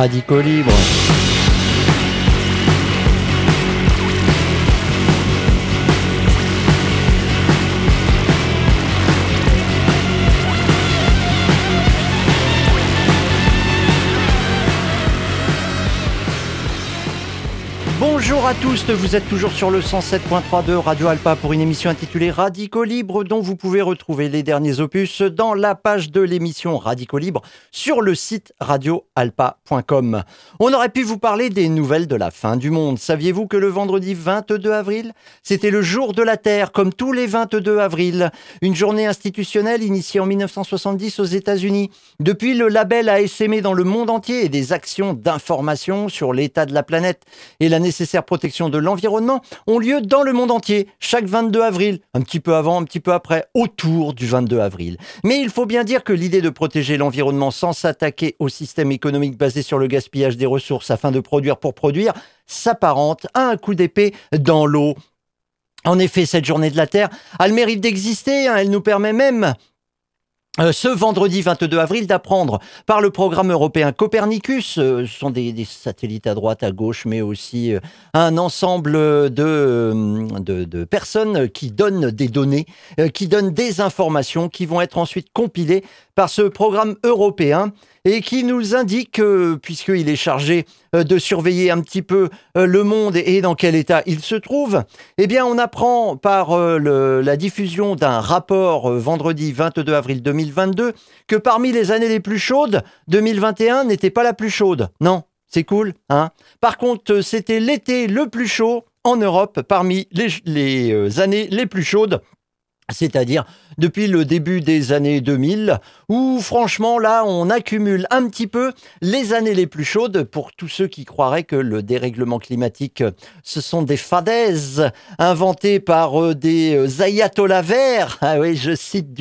Radicaux Libre. Bonjour à tous, vous êtes toujours sur le 107.3 de Radio Alpa pour une émission intitulée Radicaux Libre dont vous pouvez retrouver les derniers opus dans la page de l'émission Radicaux Libre sur le site radioalpa.com. On aurait pu vous parler des nouvelles de la fin du monde. Saviez-vous que le vendredi 22 avril, c'était le jour de la Terre, comme tous les 22 avril, une journée institutionnelle initiée en 1970 aux États-Unis. Depuis, le label a essaimé dans le monde entier et des actions d'information sur l'état de la planète et la nécessaire protection de l'environnement ont lieu dans le monde entier, chaque 22 avril, un petit peu avant, un petit peu après, autour du 22 avril. Mais il faut bien dire que l'idée de protéger l'environnement sans s'attaquer au système économique basé sur le gaspillage des ressources afin de produire pour produire s'apparente à un coup d'épée dans l'eau. En effet, cette journée de la Terre a le mérite d'exister, elle nous permet même ce vendredi 22 avril d'apprendre par le programme européen Copernicus, ce sont des satellites à droite, à gauche, mais aussi un ensemble de personnes qui donnent des données, qui donnent des informations qui vont être ensuite compilées par ce programme européen et qui nous indique, puisqu'il est chargé de surveiller un petit peu le monde et dans quel état il se trouve, eh bien on apprend par la diffusion d'un rapport vendredi 22 avril 2022 que parmi les années les plus chaudes, 2021 n'était pas la plus chaude. Non, c'est cool, hein. Par contre, c'était l'été le plus chaud en Europe parmi les années les plus chaudes. C'est-à-dire depuis le début des années 2000, où franchement là on accumule un petit peu les années les plus chaudes pour tous ceux qui croiraient que le dérèglement climatique ce sont des fadaises inventées par des ayatollahs verts. Ah oui, je cite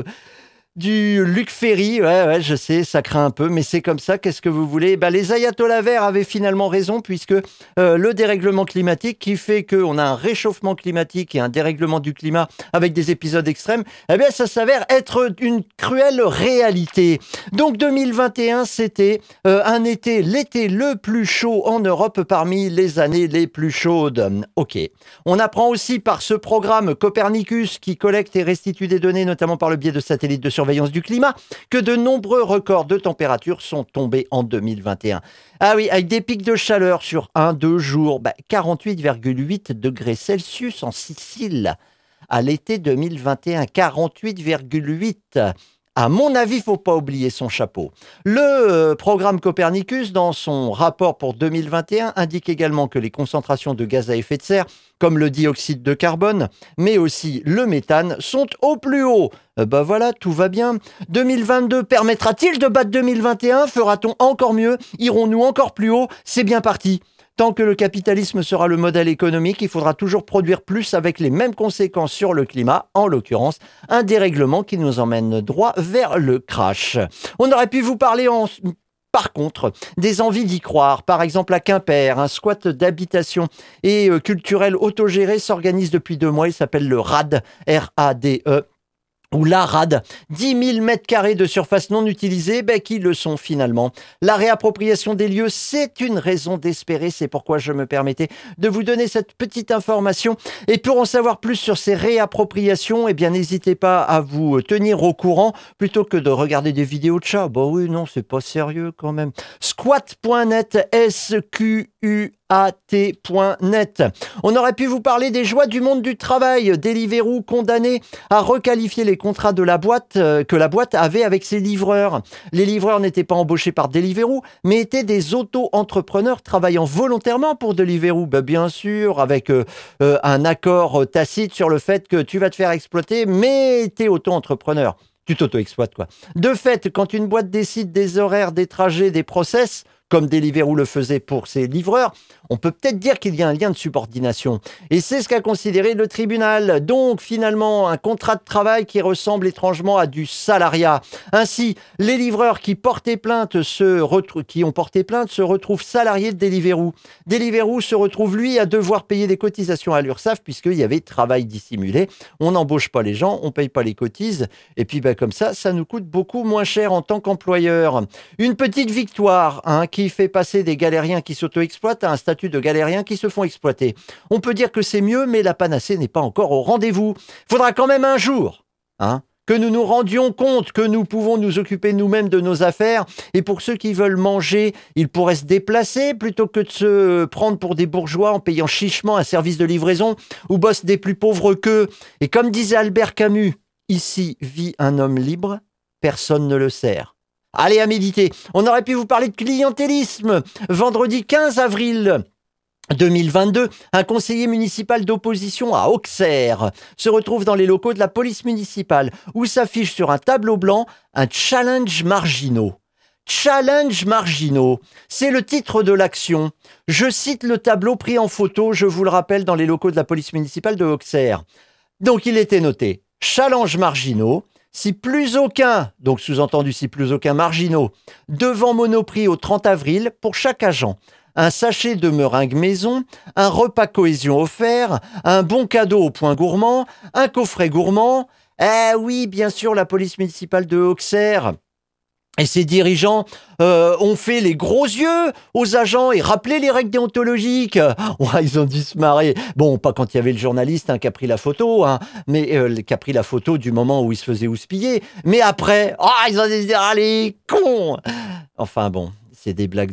du Luc Ferry, ouais, je sais, ça craint un peu, mais c'est comme ça, qu'est-ce que vous voulez ? Les ayatollahs verts avaient finalement raison, puisque le dérèglement climatique, qui fait qu'on a un réchauffement climatique et un dérèglement du climat avec des épisodes extrêmes, eh bien, ça s'avère être une cruelle réalité. Donc 2021, c'était l'été le plus chaud en Europe parmi les années les plus chaudes. Ok. On apprend aussi par ce programme Copernicus, qui collecte et restitue des données, notamment par le biais de satellites de surveillance du climat, que de nombreux records de température sont tombés en 2021. Ah oui, avec des pics de chaleur sur 1-2 jours, 48,8 degrés Celsius en Sicile à l'été 2021, 48,8. À mon avis, il ne faut pas oublier son chapeau. Le programme Copernicus, dans son rapport pour 2021, indique également que les concentrations de gaz à effet de serre, comme le dioxyde de carbone, mais aussi le méthane, sont au plus haut. Voilà, tout va bien. 2022 permettra-t-il de battre 2021 ? Fera-t-on encore mieux ? Irons-nous encore plus haut ? C'est bien parti. Tant que le capitalisme sera le modèle économique, il faudra toujours produire plus avec les mêmes conséquences sur le climat, en l'occurrence un dérèglement qui nous emmène droit vers le crash. On aurait pu vous parler par contre, des envies d'y croire. Par exemple, à Quimper, un squat d'habitation et culturel autogéré s'organise depuis 2 mois. Il s'appelle le RAD, R-A-D-E. Ou la rade, 10 000 mètres carrés de surface non utilisée, qui le sont finalement. La réappropriation des lieux, c'est une raison d'espérer, c'est pourquoi je me permettais de vous donner cette petite information. Et pour en savoir plus sur ces réappropriations, n'hésitez pas à vous tenir au courant, plutôt que de regarder des vidéos de chats. Oui, non, c'est pas sérieux quand même. Squat.net, SQUAT.net. On aurait pu vous parler des joies du monde du travail. Deliveroo condamné à requalifier les contrats de la boîte que la boîte avait avec ses livreurs. Les livreurs n'étaient pas embauchés par Deliveroo, mais étaient des auto-entrepreneurs travaillant volontairement pour Deliveroo. Bien sûr, avec un accord tacite sur le fait que tu vas te faire exploiter, mais t'es auto-entrepreneur. Tu t'auto-exploites, quoi. De fait, quand une boîte décide des horaires, des trajets, des process, comme Deliveroo le faisait pour ses livreurs, on peut peut-être dire qu'il y a un lien de subordination. Et c'est ce qu'a considéré le tribunal. Donc, finalement, un contrat de travail qui ressemble étrangement à du salariat. Ainsi, les livreurs qui ont porté plainte se retrouvent salariés de Deliveroo. Deliveroo se retrouve, lui, à devoir payer des cotisations à l'URSSAF puisqu'il y avait travail dissimulé. On n'embauche pas les gens, on ne paye pas les cotises. Et puis, comme ça nous coûte beaucoup moins cher en tant qu'employeur. Une petite victoire, qui qui fait passer des galériens qui s'auto-exploitent à un statut de galériens qui se font exploiter. On peut dire que c'est mieux, mais la panacée n'est pas encore au rendez-vous. Faudra quand même un jour, que nous nous rendions compte que nous pouvons nous occuper nous-mêmes de nos affaires. Et pour ceux qui veulent manger, ils pourraient se déplacer plutôt que de se prendre pour des bourgeois en payant chichement un service de livraison où bossent des plus pauvres qu'eux. Et comme disait Albert Camus, ici vit un homme libre, personne ne le sert. Allez à méditer. On aurait pu vous parler de clientélisme. Vendredi 15 avril 2022, un conseiller municipal d'opposition à Auxerre se retrouve dans les locaux de la police municipale où s'affiche sur un tableau blanc un challenge marginaux. Challenge marginaux, c'est le titre de l'action. Je cite le tableau pris en photo, je vous le rappelle, dans les locaux de la police municipale de Auxerre. Donc il était noté challenge marginaux. Si plus aucun, donc sous-entendu si plus aucun marginaux, devant Monoprix au 30 avril pour chaque agent. Un sachet de meringues maison, un repas cohésion offert, un bon cadeau au point gourmand, un coffret gourmand. Eh oui, bien sûr, la police municipale de Auxerre et ses dirigeants ont fait les gros yeux aux agents et rappelé les règles déontologiques. Ouais, ils ont dû se marrer. Bon, pas quand il y avait le journaliste qui a pris la photo, mais qui a pris la photo du moment où il se faisait houspiller. Mais après, ils ont dû se dire, allez, con. Enfin bon, c'est des blagues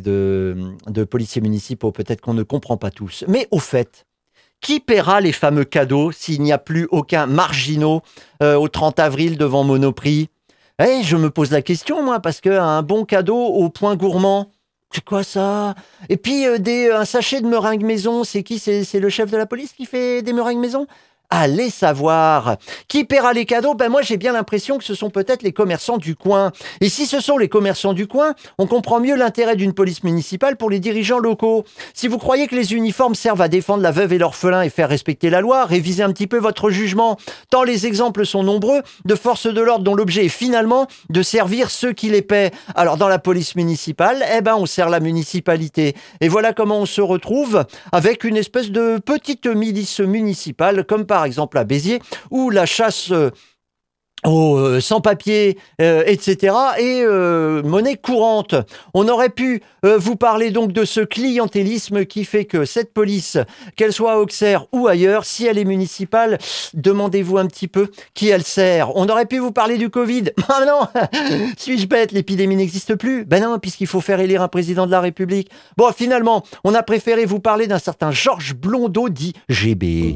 de policiers municipaux, peut-être qu'on ne comprend pas tous. Mais au fait, qui paiera les fameux cadeaux s'il n'y a plus aucun marginaux au 30 avril devant Monoprix ? Je me pose la question, moi, parce qu'un bon cadeau au point gourmand, c'est quoi ça ? Et puis, un sachet de meringues maison, c'est qui ? C'est le chef de la police qui fait des meringues maison ? Allez savoir. Qui paiera les cadeaux ? Moi, j'ai bien l'impression que ce sont peut-être les commerçants du coin. Et si ce sont les commerçants du coin, on comprend mieux l'intérêt d'une police municipale pour les dirigeants locaux. Si vous croyez que les uniformes servent à défendre la veuve et l'orphelin et faire respecter la loi, révisez un petit peu votre jugement. Tant les exemples sont nombreux de forces de l'ordre dont l'objet est finalement de servir ceux qui les paient. Alors, dans la police municipale, on sert la municipalité. Et voilà comment on se retrouve avec une espèce de petite milice municipale, comme par exemple à Béziers, où la chasse aux sans-papiers, etc. est monnaie courante. On aurait pu vous parler donc de ce clientélisme qui fait que cette police, qu'elle soit à Auxerre ou ailleurs, si elle est municipale, demandez-vous un petit peu qui elle sert. On aurait pu vous parler du Covid. Ah non, suis-je bête, l'épidémie n'existe plus ? Non, puisqu'il faut faire élire un président de la République. Bon, finalement, on a préféré vous parler d'un certain Georges Blondeau, dit GB.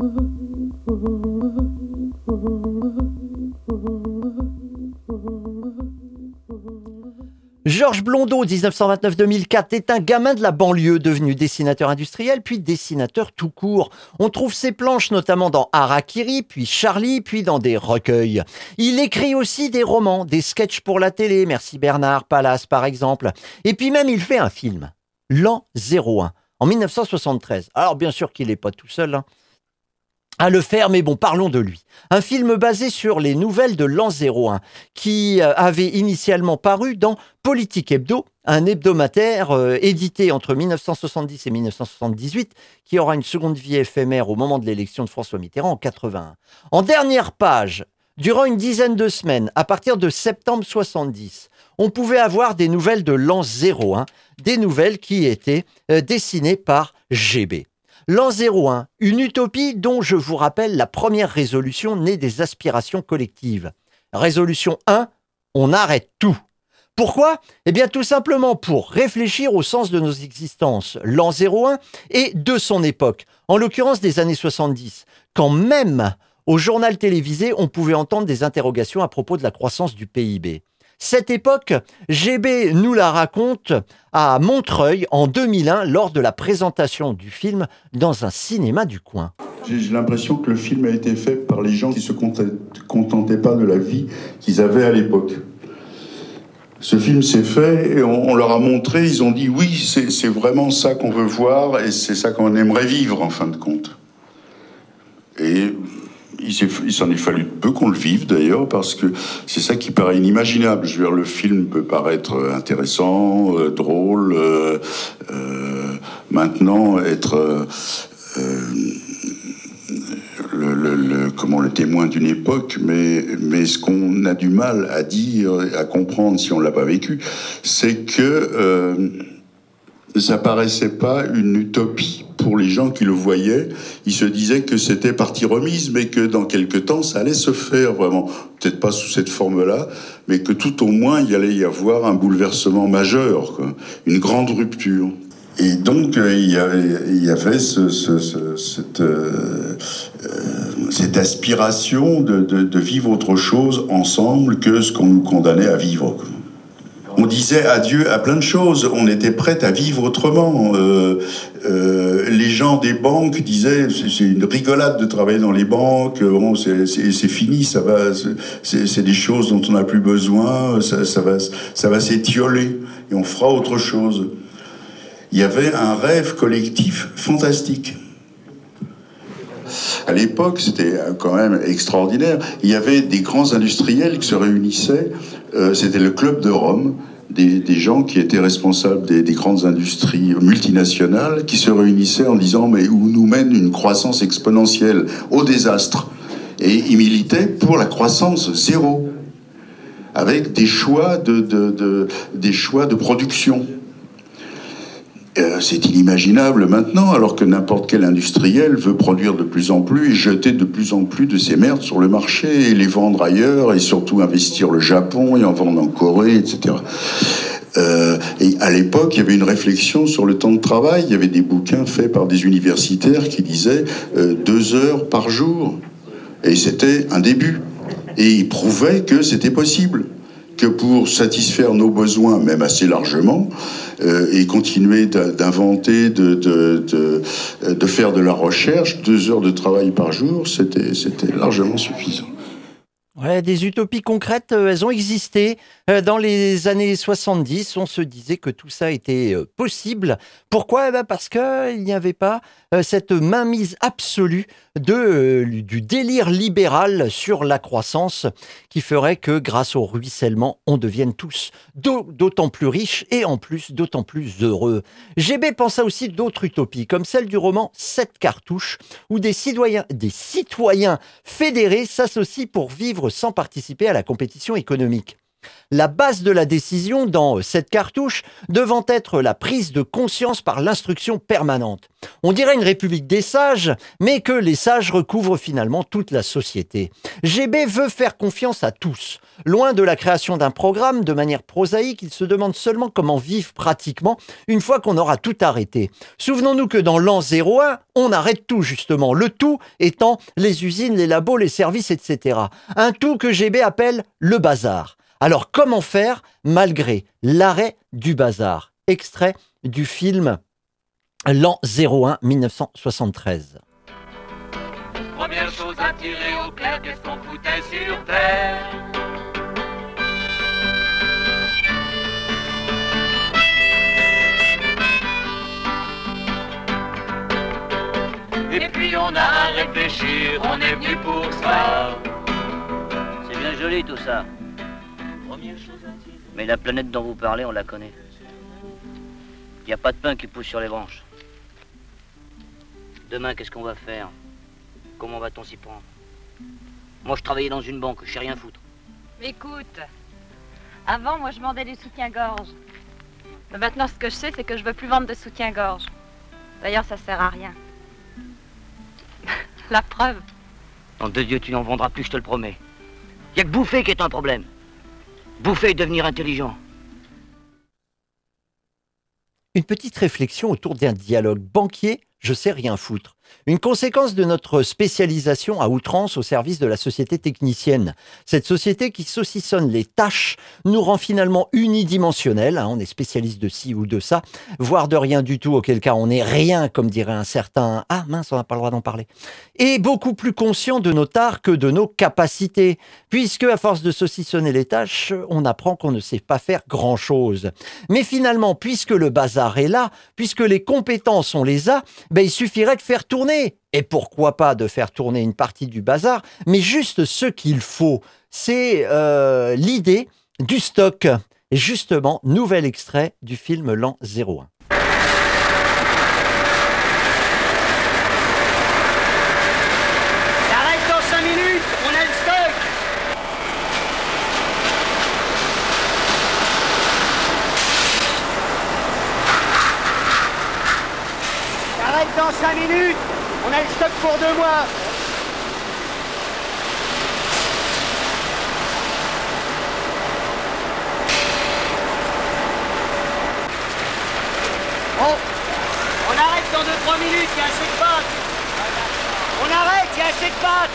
Georges Blondeau, 1929-2004, est un gamin de la banlieue devenu dessinateur industriel, puis dessinateur tout court. On trouve ses planches notamment dans Harakiri, puis Charlie, puis dans des recueils. Il écrit aussi des romans, des sketchs pour la télé, merci Bernard Pallas par exemple. Et puis même il fait un film, L'an 01, en 1973. Alors bien sûr qu'il n'est pas tout seul, à le faire, mais bon, parlons de lui. Un film basé sur les nouvelles de l'an 01, qui avait initialement paru dans Politique Hebdo, un hebdomadaire édité entre 1970 et 1978, qui aura une seconde vie éphémère au moment de l'élection de François Mitterrand en 81. En dernière page, durant une dizaine de semaines, à partir de septembre 70, on pouvait avoir des nouvelles de l'an 01, des nouvelles qui étaient dessinées par GB. L'an 01, une utopie dont je vous rappelle la première résolution née des aspirations collectives. Résolution 1, on arrête tout. Pourquoi ? Tout simplement pour réfléchir au sens de nos existences, l'an 01 et de son époque, en l'occurrence des années 70, quand même au journal télévisé, on pouvait entendre des interrogations à propos de la croissance du PIB. Cette époque, GB nous la raconte à Montreuil en 2001 lors de la présentation du film dans un cinéma du coin. J'ai l'impression que le film a été fait par les gens qui ne se contentaient pas de la vie qu'ils avaient à l'époque. Ce film s'est fait et on leur a montré, ils ont dit oui, c'est vraiment ça qu'on veut voir et c'est ça qu'on aimerait vivre en fin de compte. Et il s'en est fallu peu qu'on le vive d'ailleurs, parce que c'est ça qui paraît inimaginable. Je veux dire, le film peut paraître intéressant, drôle, maintenant être le témoin d'une époque, mais ce qu'on a du mal à dire, à comprendre si on l'a pas vécu, c'est que ça paraissait pas une utopie pour les gens qui le voyaient. Ils se disaient que c'était partie remise, mais que dans quelque temps, ça allait se faire vraiment. Peut-être pas sous cette forme-là, mais que tout au moins, il allait y avoir un bouleversement majeur, quoi. Une grande rupture. Et donc, il y avait cette aspiration de vivre autre chose ensemble que ce qu'on nous condamnait à vivre, quoi. On disait adieu à plein de choses. On était prêts à vivre autrement. Les gens des banques disaient c'est une rigolade de travailler dans les banques. Bon, c'est fini, ça va. C'est des choses dont on n'a plus besoin. Ça va s'étioler et on fera autre chose. Il y avait un rêve collectif fantastique. À l'époque, c'était quand même extraordinaire. Il y avait des grands industriels qui se réunissaient. C'était le Club de Rome, des gens qui étaient responsables des grandes industries multinationales, qui se réunissaient en disant mais où nous mène une croissance exponentielle au désastre. Et ils militaient pour la croissance zéro, avec des choix de production. C'est inimaginable maintenant, alors que n'importe quel industriel veut produire de plus en plus et jeter de plus en plus de ces merdes sur le marché et les vendre ailleurs et surtout investir le Japon et en vendre en Corée, etc. Et à l'époque, il y avait une réflexion sur le temps de travail. Il y avait des bouquins faits par des universitaires qui disaient 2 heures par jour. Et c'était un début. Et ils prouvaient que c'était possible. Que pour satisfaire nos besoins, même assez largement, et continuer d'inventer, de faire de la recherche, 2 heures de travail par jour, c'était largement suffisant. Ouais, des utopies concrètes, elles ont existé. Dans les années 70, on se disait que tout ça était possible. Pourquoi ? Parce qu'il n'y avait pas cette mainmise absolue du délire libéral sur la croissance qui ferait que grâce au ruissellement, on devienne tous d'autant plus riches et en plus d'autant plus heureux. GB pensa aussi d'autres utopies, comme celle du roman 7 cartouches, où des citoyens fédérés s'associent pour vivre sans participer à la compétition économique. La base de la décision dans cette cartouche devant être la prise de conscience par l'instruction permanente. On dirait une république des sages, mais que les sages recouvrent finalement toute la société. GB veut faire confiance à tous. Loin de la création d'un programme de manière prosaïque, il se demande seulement comment vivre pratiquement une fois qu'on aura tout arrêté. Souvenons-nous que dans l'an 01, on arrête tout justement, le tout étant les usines, les labos, les services, etc. Un tout que GB appelle le bazar. Alors, comment faire malgré l'arrêt du bazar ? Extrait du film L'an 01, 1973. Première chose à tirer au clair, qu'est-ce qu'on foutait sur terre ? Et puis on a à réfléchir, on est venu pour ça. C'est bien joli tout ça. Mais la planète dont vous parlez, on la connaît. Il n'y a pas de pain qui pousse sur les branches. Demain, qu'est-ce qu'on va faire ? Comment va-t-on s'y prendre ? Moi, je travaillais dans une banque, je sais rien foutre. Écoute, avant, moi, je vendais du soutien-gorge. Mais maintenant, ce que je sais, c'est que je veux plus vendre de soutien-gorge. D'ailleurs, ça sert à rien. La preuve. Nom de Dieu, tu n'en vendras plus, je te le promets. Il n'y a que bouffer qui est un problème. Bouffer et devenir intelligent. Une petite réflexion autour d'un dialogue banquier, je sais rien foutre. Une conséquence de notre spécialisation à outrance au service de la société technicienne. Cette société qui saucissonne les tâches nous rend finalement unidimensionnels. On est spécialiste de ci ou de ça, voire de rien du tout, auquel cas on n'est rien, comme dirait un certain « Ah mince, on n'a pas le droit d'en parler ». Et beaucoup plus conscient de nos tares que de nos capacités. Puisque, à force de saucissonner les tâches, on apprend qu'on ne sait pas faire grand-chose. Mais finalement, puisque le bazar est là, puisque les compétences, on les a, il suffirait de faire tourner. Et pourquoi pas de faire tourner une partie du bazar, mais juste ce qu'il faut. C'est l'idée du stock. Et justement, nouvel extrait du film L'an 01. T'arrêtes dans 5 minutes, on a le stock. arrête dans 5 minutes. On a le stock pour 2 mois. Bon, on arrête dans 2-3 minutes, il y a assez de pâtes. On arrête, il y a assez de pâtes.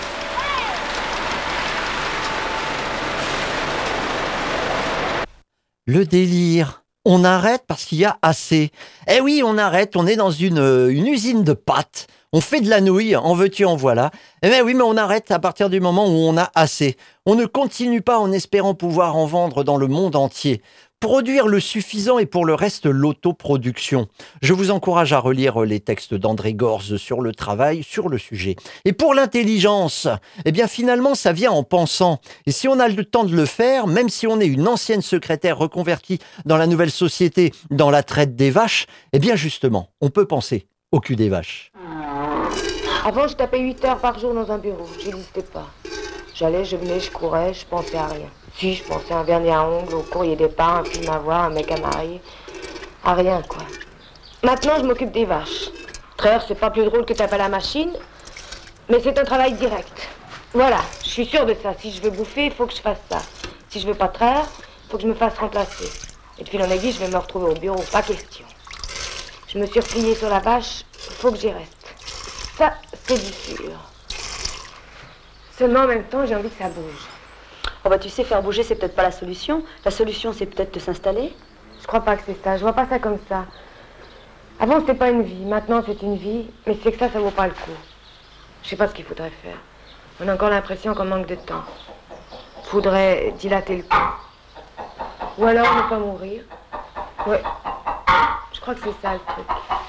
Le délire. On arrête parce qu'il y a assez. Eh oui, on arrête, on est dans une usine de pâtes. On fait de la nouille, en veux-tu, en voilà. Eh bien oui, mais on arrête à partir du moment où on a assez. On ne continue pas en espérant pouvoir en vendre dans le monde entier. Produire le suffisant et pour le reste l'autoproduction. Je vous encourage à relire les textes d'André Gorz sur le travail, sur le sujet. Et pour l'intelligence, eh bien finalement ça vient en pensant. Et si on a le temps de le faire, même si on est une ancienne secrétaire reconvertie dans la nouvelle société, dans la traite des vaches, eh bien justement, on peut penser au cul des vaches. Avant, je tapais 8 heures par jour dans un bureau. J'existais pas. J'allais, je venais, je courais, je pensais à rien. Si, je pensais à un vernis à ongles, au courrier départ, un film à voir, un mec à marier. À rien, quoi. Maintenant, je m'occupe des vaches. Traire, c'est pas plus drôle que taper à la machine, mais c'est un travail direct. Voilà, je suis sûre de ça. Si je veux bouffer, il faut que je fasse ça. Si je veux pas traire, il faut que je me fasse remplacer. Et de fil en aiguille, je vais me retrouver au bureau, pas question. Je me suis repliée sur la vache, il faut que j'y reste. Ça, c'est du sûr. Seulement, en même temps, j'ai envie que ça bouge. Oh bah tu sais, faire bouger, c'est peut-être pas la solution. La solution, c'est peut-être de s'installer. Je crois pas que c'est ça, je vois pas ça comme ça. Avant, c'était pas une vie, maintenant c'est une vie, mais c'est que ça vaut pas le coup. Je sais pas ce qu'il faudrait faire. On a encore l'impression qu'on manque de temps. Faudrait dilater le temps. Ou alors ne pas mourir. Ouais, je crois que c'est ça le truc.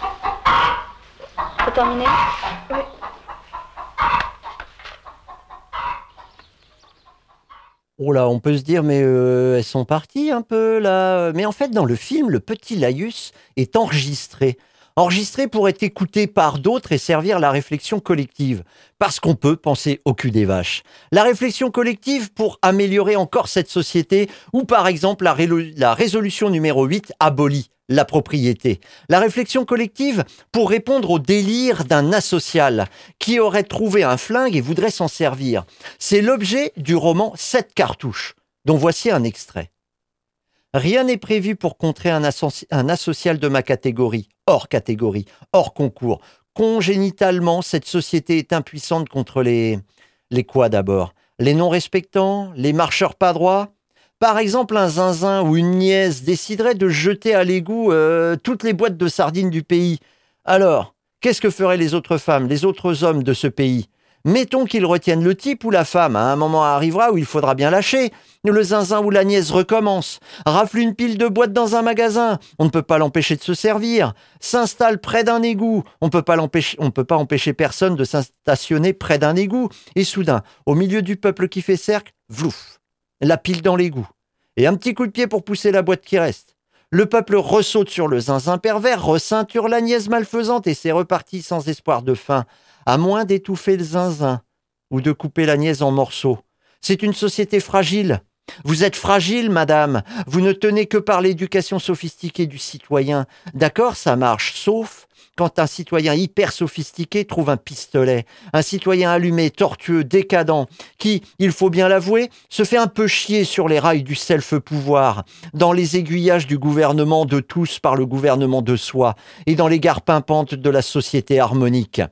Faut terminer? Ouais. Oh là, on peut se dire, mais elles sont parties un peu là. Mais en fait, dans le film, le petit laïus est enregistré. Enregistré pour être écouté par d'autres et servir la réflexion collective. Parce qu'on peut penser au cul des vaches. La réflexion collective pour améliorer encore cette société, ou par exemple la résolution numéro 8 abolit la propriété. La réflexion collective pour répondre au délire d'un asocial qui aurait trouvé un flingue et voudrait s'en servir. C'est l'objet du roman 7 cartouches, dont voici un extrait. Rien n'est prévu pour contrer un asocial de ma catégorie, hors concours. Congénitalement, cette société est impuissante contre les quoi d'abord? Les non-respectants? Les marcheurs pas droits? Par exemple, un zinzin ou une nièce déciderait de jeter à l'égout toutes les boîtes de sardines du pays. Alors, qu'est-ce que feraient les autres femmes, les autres hommes de ce pays? Mettons qu'ils retiennent le type ou la femme. Un moment arrivera où il faudra bien lâcher. Le zinzin ou la nièce recommence. Rafle une pile de boîtes dans un magasin. On ne peut pas l'empêcher de se servir. S'installe près d'un égout. On ne peut pas empêcher personne de s'stationner près d'un égout. Et soudain, au milieu du peuple qui fait cercle, vlouf, la pile dans l'égout. Et un petit coup de pied pour pousser la boîte qui reste. Le peuple ressaute sur le zinzin pervers, receinture la nièce malfaisante et c'est reparti sans espoir de fin. À moins d'étouffer le zinzin ou de couper la nièce en morceaux. C'est une société fragile. Vous êtes fragile, madame. Vous ne tenez que par l'éducation sophistiquée du citoyen. D'accord, ça marche, sauf quand un citoyen hyper sophistiqué trouve un pistolet. Un citoyen allumé, tortueux, décadent, qui, il faut bien l'avouer, se fait un peu chier sur les rails du self-pouvoir, dans les aiguillages du gouvernement de tous par le gouvernement de soi, et dans les gares pimpantes de la société harmonique.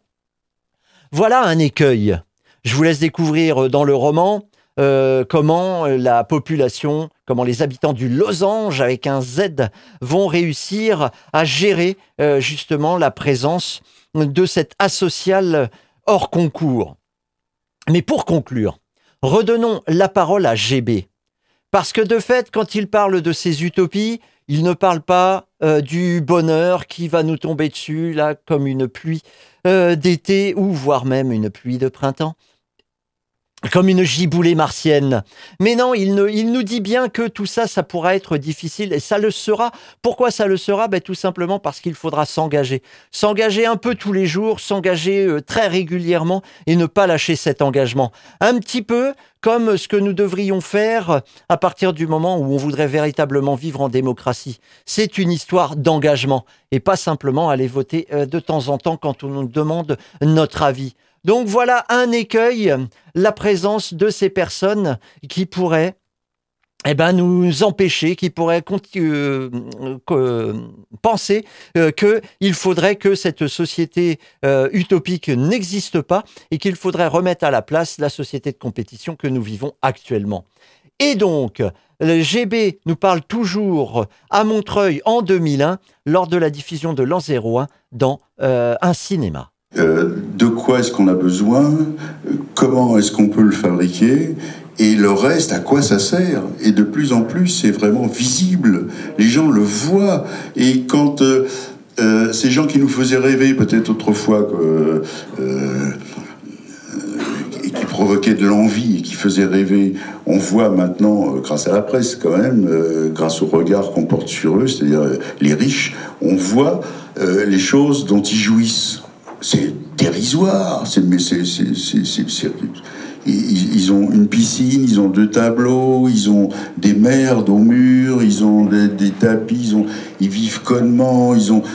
Voilà un écueil. Je vous laisse découvrir dans le roman comment la population, comment les habitants du Losange avec un Z vont réussir à gérer justement la présence de cet asocial hors concours. Mais pour conclure, redonnons la parole à GB. Parce que de fait, quand il parle de ces utopies, il ne parle pas du bonheur qui va nous tomber dessus, là, comme une pluie d'été, ou voire même une pluie de printemps. Comme une giboulée martienne. Mais non, il nous dit bien que tout ça, ça pourra être difficile et ça le sera. Pourquoi ça le sera? Tout simplement parce qu'il faudra s'engager. S'engager un peu tous les jours, s'engager très régulièrement et ne pas lâcher cet engagement. Un petit peu comme ce que nous devrions faire à partir du moment où on voudrait véritablement vivre en démocratie. C'est une histoire d'engagement et pas simplement aller voter de temps en temps quand on nous demande notre avis. Donc voilà un écueil, la présence de ces personnes qui pourraient nous empêcher, qui pourraient penser qu'il faudrait que cette société utopique n'existe pas et qu'il faudrait remettre à la place la société de compétition que nous vivons actuellement. Et donc, le GB nous parle toujours à Montreuil en 2001 lors de la diffusion de l'an 01 dans un cinéma. De quoi est-ce qu'on a besoin, comment est-ce qu'on peut le fabriquer, et le reste, à quoi ça sert. Et de plus en plus, c'est vraiment visible, les gens le voient, et quand ces gens qui nous faisaient rêver peut-être autrefois, et qui provoquaient de l'envie, et qui faisaient rêver, on voit maintenant, grâce à la presse quand même, grâce au regard qu'on porte sur eux, c'est-à-dire les riches, on voit les choses dont ils jouissent. C'est dérisoire. Ils ont une piscine, ils ont 2 tableaux, ils ont des merdes au mur, ils ont des tapis, ils vivent connement,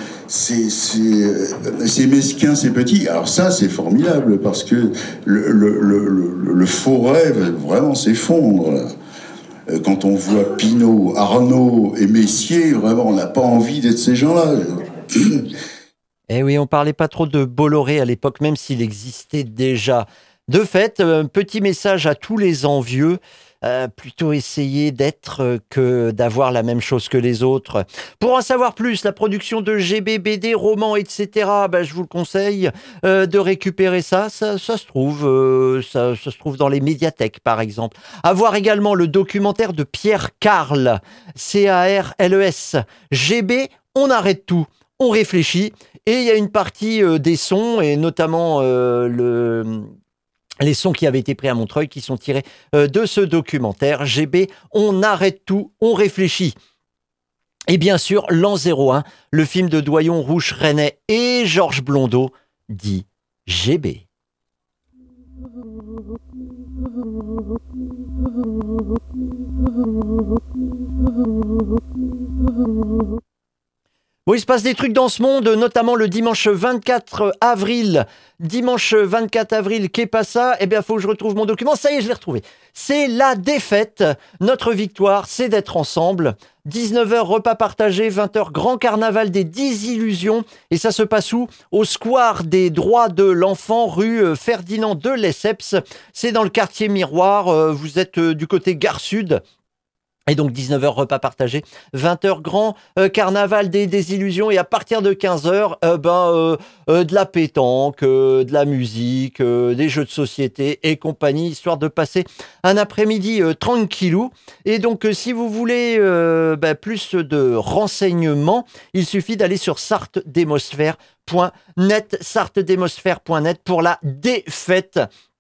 c'est mesquin, c'est petit. Alors ça, c'est formidable parce que le faux rêve vraiment s'effondre là. Quand on voit Pinault, Arnaud et Messier, vraiment, on n'a pas envie d'être ces gens-là. Eh oui, on parlait pas trop de Bolloré à l'époque, même s'il existait déjà. De fait, un petit message à tous les envieux, plutôt essayer d'être que d'avoir la même chose que les autres. Pour en savoir plus, la production de GB, BD, romans, etc., je vous le conseille de récupérer ça. Ça se trouve, ça se trouve dans les médiathèques, par exemple. À voir également le documentaire de Pierre Carles, C-A-R-L-E-S. GB, on arrête tout, on réfléchit. Et il y a une partie des sons, et notamment les sons qui avaient été pris à Montreuil, qui sont tirés de ce documentaire. GB, on arrête tout, on réfléchit. Et bien sûr, l'an 01, le film de Doyon, Rouche, Renet et Georges Blondeau, dit GB. Bon, il se passe des trucs dans ce monde, notamment le dimanche 24 avril. Dimanche 24 avril, qu'est pas ça? Eh bien, il faut que je retrouve mon document. Ça y est, je l'ai retrouvé. C'est la défaite. Notre victoire, c'est d'être ensemble. 19h, repas partagé. 20h, grand carnaval des Désillusions. Et ça se passe où? Au square des droits de l'enfant, rue Ferdinand de Lesseps. C'est dans le quartier Miroir. Vous êtes du côté Gare Sud. Et donc 19h, repas partagé, 20h, grand carnaval des Désillusions, et à partir de 15h, de la pétanque, de la musique, des jeux de société et compagnie, histoire de passer un après-midi tranquillou. Et donc si vous voulez plus de renseignements, il suffit d'aller sur sarthdemosphère.net, sarthdemosphère.net pour la défaite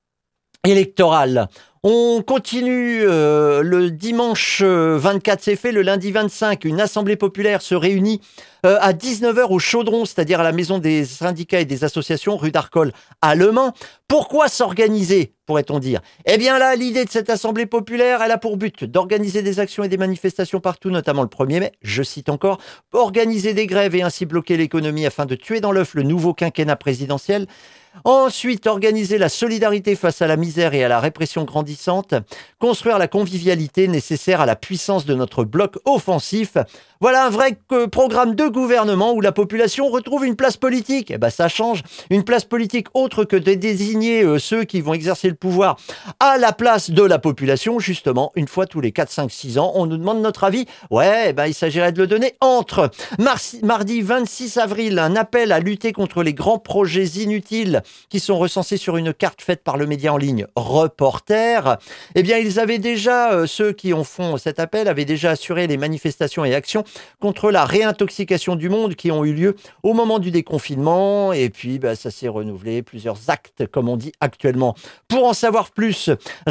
électorale. On continue le dimanche 24, c'est fait. Le lundi 25, une assemblée populaire se réunit à 19h au Chaudron, c'est-à-dire à la maison des syndicats et des associations, rue d'Arcole à Le Mans. Pourquoi s'organiser, pourrait-on dire? Eh bien là, l'idée de cette assemblée populaire, elle a pour but d'organiser des actions et des manifestations partout, notamment le 1er mai, je cite encore, organiser des grèves et ainsi bloquer l'économie afin de tuer dans l'œuf le nouveau quinquennat présidentiel. Ensuite, organiser la solidarité face à la misère et à la répression grandissante, construire la convivialité nécessaire à la puissance de notre bloc offensif. Voilà un vrai programme de gouvernement où la population retrouve une place politique. Eh ben, ça change. Une place politique autre que de désigner ceux qui vont exercer le pouvoir à la place de la population. Justement, une fois tous les 4, 5, 6 ans, on nous demande notre avis. Ouais, il s'agirait de le donner entre mardi 26 avril, un appel à lutter contre les grands projets inutiles qui sont recensés sur une carte faite par le média en ligne Reporter. Eh bien, ils avaient déjà, ceux qui en font cet appel, avaient déjà assuré les manifestations et actions contre la réintoxication manifestations du monde qui ont eu lieu au moment du déconfinement. Et puis, ça s'est renouvelé, plusieurs actes, comme on dit actuellement. Pour en savoir plus,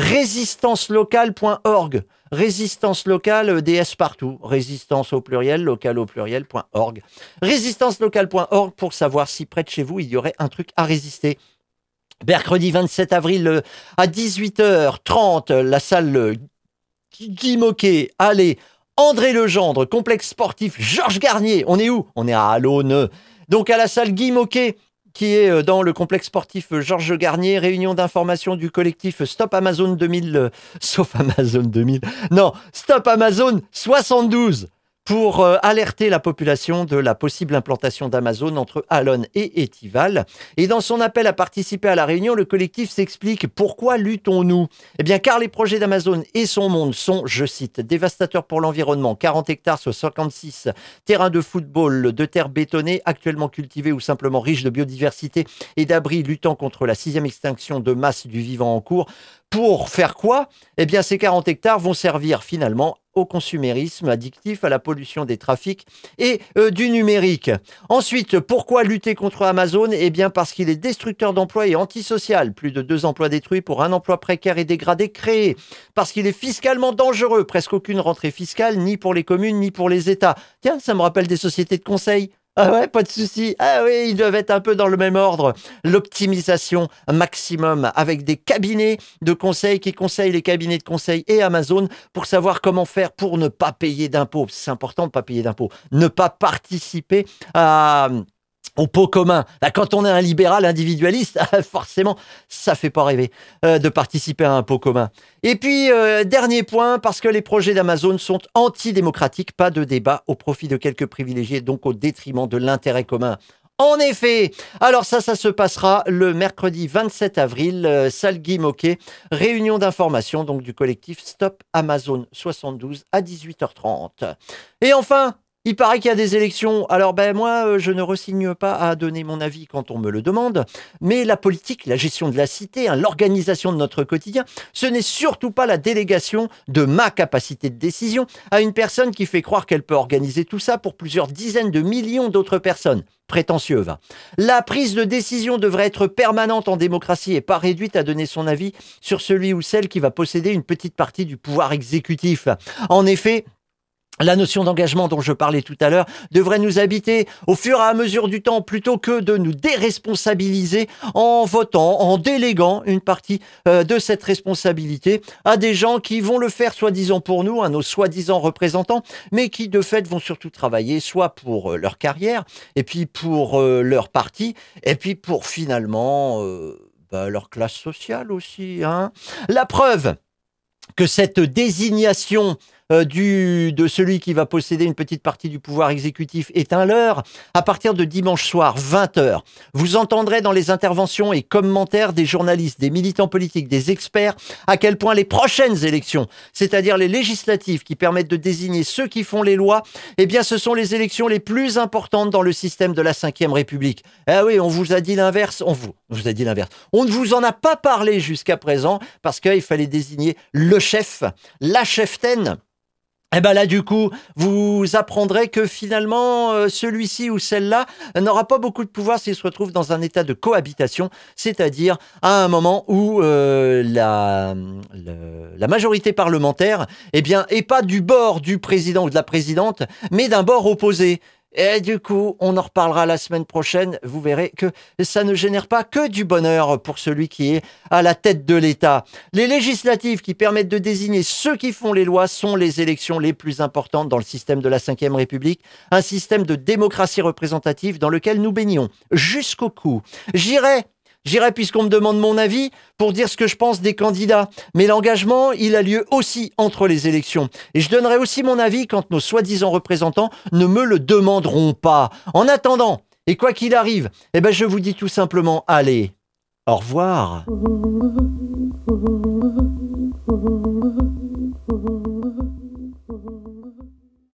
résistancelocale.org. Résistance locale, DS partout. Résistance au pluriel, local au pluriel.org. Résistancelocale.org pour savoir si près de chez vous, il y aurait un truc à résister. Mercredi 27 avril à 18h30, la salle Guy Moquet. Allez, André Legendre, complexe sportif Georges Garnier. On est où? On est à l'Aune. Donc à la salle Guy Moquet, qui est dans le complexe sportif Georges Garnier, réunion d'information du collectif Stop Amazon 2000, sauf Amazon 2000, non, Stop Amazon 72, pour alerter la population de la possible implantation d'Amazon entre Allonne et Étival. Et dans son appel à participer à la réunion, le collectif s'explique. Pourquoi luttons-nous? Eh bien, car les projets d'Amazon et son monde sont, je cite, dévastateurs pour l'environnement. 40 hectares sur 56 terrains de football, de terres bétonnées, actuellement cultivées ou simplement riches de biodiversité et d'abris luttant contre la 6e extinction de masse du vivant en cours. Pour faire quoi? Eh bien, ces 40 hectares vont servir finalement au consumérisme addictif, à la pollution des trafics et du numérique. Ensuite, pourquoi lutter contre Amazon? Eh bien, parce qu'il est destructeur d'emplois et antisocial. Plus de 2 emplois détruits pour un emploi précaire et dégradé créé. Parce qu'il est fiscalement dangereux. Presque aucune rentrée fiscale, ni pour les communes, ni pour les États. Tiens, ça me rappelle des sociétés de conseil. Ah ouais, pas de souci. Ah oui, ils doivent être un peu dans le même ordre. L'optimisation maximum avec des cabinets de conseil qui conseillent les cabinets de conseil et Amazon pour savoir comment faire pour ne pas payer d'impôts. C'est important de ne pas payer d'impôts. Ne pas participer au pot commun. Quand on est un libéral individualiste, forcément, ça fait pas rêver de participer à un pot commun. Et puis, dernier point, parce que les projets d'Amazon sont antidémocratiques, pas de débat au profit de quelques privilégiés, donc au détriment de l'intérêt commun. En effet, alors ça se passera le mercredi 27 avril, salle Guy Moquet, réunion d'information donc du collectif Stop Amazon 72 à 18h30. Et enfin, il paraît qu'il y a des élections. Alors moi, je ne resigne pas à donner mon avis quand on me le demande, mais la politique, la gestion de la cité, l'organisation de notre quotidien, ce n'est surtout pas la délégation de ma capacité de décision à une personne qui fait croire qu'elle peut organiser tout ça pour plusieurs dizaines de millions d'autres personnes. Prétentieux, va. La prise de décision devrait être permanente en démocratie et pas réduite à donner son avis sur celui ou celle qui va posséder une petite partie du pouvoir exécutif. En effet, la notion d'engagement dont je parlais tout à l'heure devrait nous habiter au fur et à mesure du temps plutôt que de nous déresponsabiliser en votant, en déléguant une partie de cette responsabilité à des gens qui vont le faire soi-disant pour nous, à nos soi-disant représentants, mais qui de fait vont surtout travailler soit pour leur carrière, et puis pour leur parti, et puis pour finalement leur classe sociale aussi. La preuve que cette désignation de celui qui va posséder une petite partie du pouvoir exécutif est un leurre. À partir de dimanche soir, 20h, vous entendrez dans les interventions et commentaires des journalistes, des militants politiques, des experts, à quel point les prochaines élections, c'est-à-dire les législatives qui permettent de désigner ceux qui font les lois, eh bien ce sont les élections les plus importantes dans le système de la Ve République. Ah oui, on vous a dit l'inverse, on ne vous en a pas parlé jusqu'à présent parce qu'il fallait désigner le chef, la cheftaine. Et là, du coup, vous apprendrez que finalement, celui-ci ou celle-là n'aura pas beaucoup de pouvoir s'il se retrouve dans un état de cohabitation, c'est-à-dire à un moment où la majorité parlementaire, est pas du bord du président ou de la présidente, mais d'un bord opposé. Et du coup, on en reparlera la semaine prochaine. Vous verrez que ça ne génère pas que du bonheur pour celui qui est à la tête de l'État. Les législatives qui permettent de désigner ceux qui font les lois sont les élections les plus importantes dans le système de la Ve République, un système de démocratie représentative dans lequel nous baignons jusqu'au cou. J'irai, puisqu'on me demande mon avis, pour dire ce que je pense des candidats. Mais l'engagement, il a lieu aussi entre les élections. Et je donnerai aussi mon avis quand nos soi-disant représentants ne me le demanderont pas. En attendant, et quoi qu'il arrive, je vous dis tout simplement, allez, au revoir.